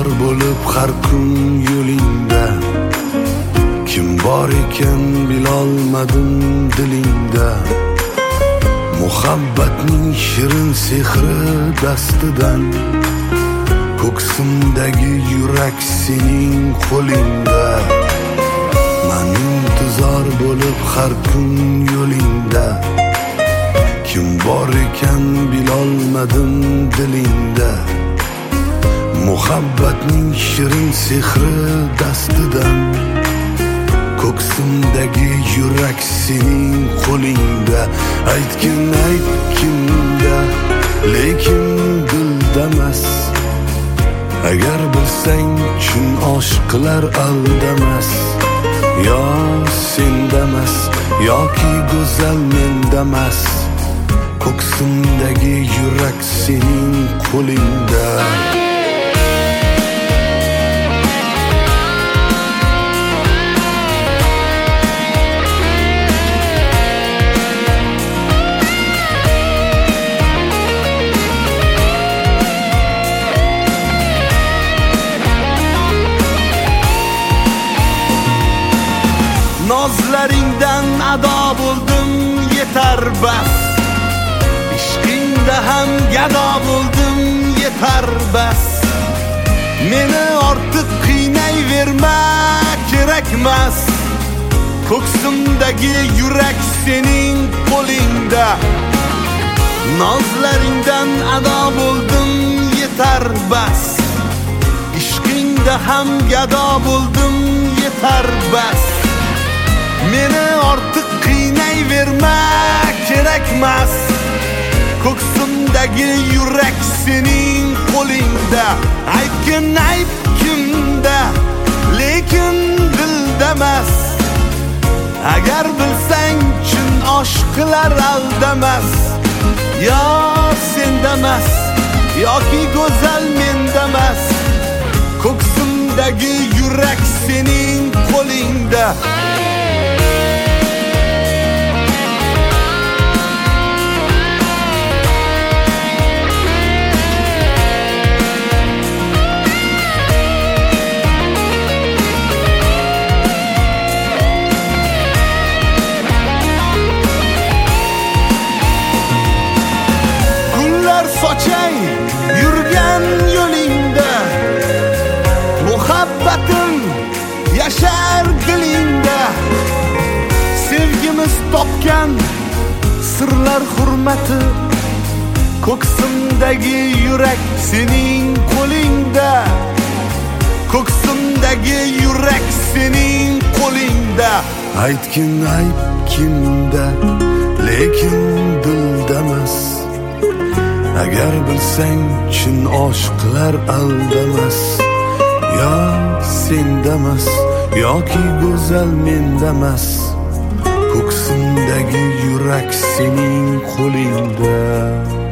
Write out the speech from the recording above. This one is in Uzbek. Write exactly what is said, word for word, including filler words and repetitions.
intizor bo'lib har kun yo'lingda, kim bor ekan bilolmadim dilingda. Muhabbatning shirin sehri dastidan, ko'ksimdagi yurak sening qo'lingda. Men intizor bo'lib har kun yo'lingda, kim bor ekan bilolmadim dilingda. Muhabbatning shirin sehri dastidan, ko'ksimdagi yurak sening qo'lingda. Aytgin aytgin-da, lekin dildamas. Agar bilsang chin oshiqlar aldamas. Yo sendamas, yoki go'zal mendamas. Ko'ksimdagi yurak sening qo'lingda. Nozlaringdan ado bo'ldim yetar bas. Ishqingda ham gado bo'ldim yetar bas. Meni ortiq qiynayverma kerakmas. Ko'ksimdagi yurak sening qo'lingda. Nozlaringdan ado bo'ldim yetar bas. Ishqingda ham gado bo'ldim yetar bas. Meni ortiq qiynayverma kerakmas. Ko'ksimdagi yurak sening qo'lingda. Aytgin aytgin-da, lekin dildamas. Agar bilsang chin oshiqlar aldamas. Yo sendamas, yoki go'zal mendamas. Ko'ksimdagi yurak sening qo'lingda. Sochay yurgan yo'lingda, muhabbatim yashar dilingda. Sevgimiz topgan sirlar hurmati, ko'ksimdagi yurak sening qo'lingda. Ko'ksimdagi yurak sening qo'lingda. Aytgin aytgin-da, lekin dildamas. Agar bilsang chin oshiqlar aldamas. Yo sendamas, yoki go'zal mendamas. Ko'ksimdagi yurak sening qo'lingda.